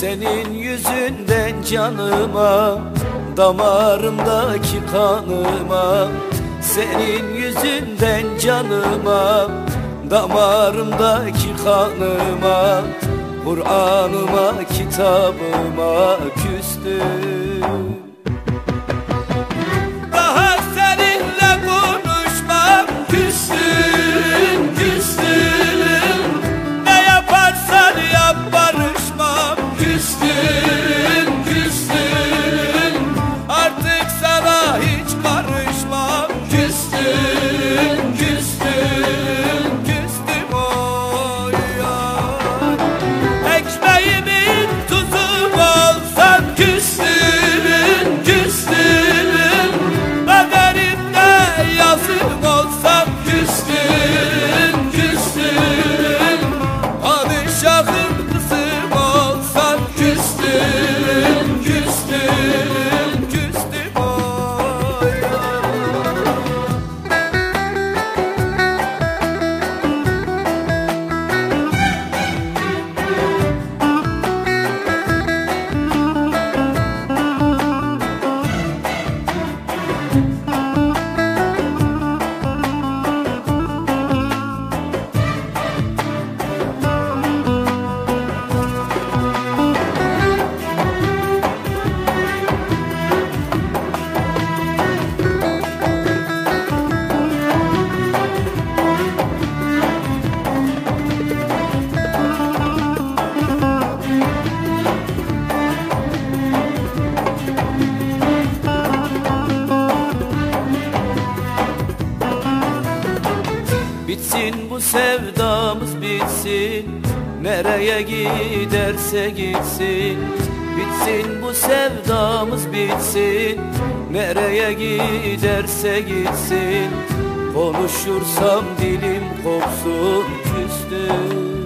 Senin yüzünden canıma, damarımdaki kanıma. Senin yüzünden canıma, damarımdaki kanıma. Kur'an'ıma, kitabıma küstüm. Daha seninle konuşmam, küstüm, küstüm. Ne yaparsan yap barışmam, küstüm, küstüm. Artık sana hiç karışmam, küstüm, küstüm, küstüm oy yar. Ekmeğimin tuzu olsan küstüm, küstüm. Kaderimde yazım olsam küstüm, küstüm. Padişahın kızım olsan küstüm, küstüm, küstüm oy yar. Bitsin bu sevdamız bitsin, nereye giderse gitsin. Bitsin bu sevdamız bitsin, nereye giderse gitsin. Konuşursam dilim kopsun, küstüm.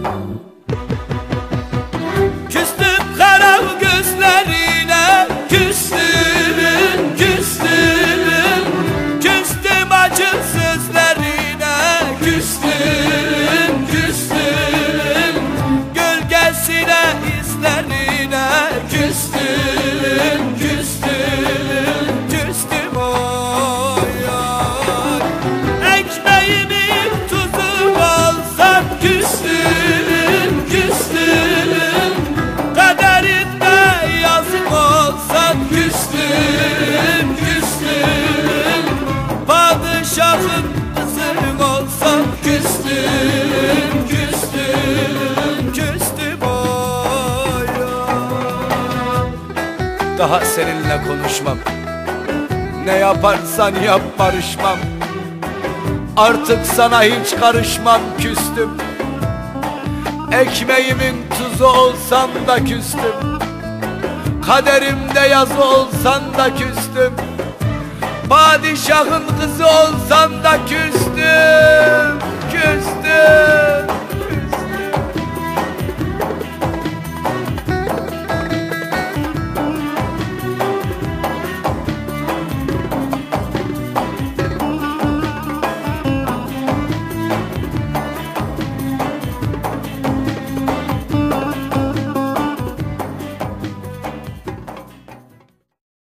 Küstüm kara gözlerine, küstüm, küstüm. Küstüm acı sözlerine, küstüm, küstüm. Gölgesine, izlerine, küstüm, küstüm, küstüm oy yar. Ekmeğimin tuzu olsan küstüm, küstüm. Kaderinde yazık olsan küstüm, küstüm. Padişahın kızın olsan küstüm, küstüm, küstüm oy yar. Daha seninle konuşmam, ne yaparsan yap barışmam. Artık sana hiç karışmam, küstüm. Ekmeğimin tuzu olsan da küstüm. Kaderimde yazı olsan da küstüm. Padişahın kızı olsan da küstüm, küstüm.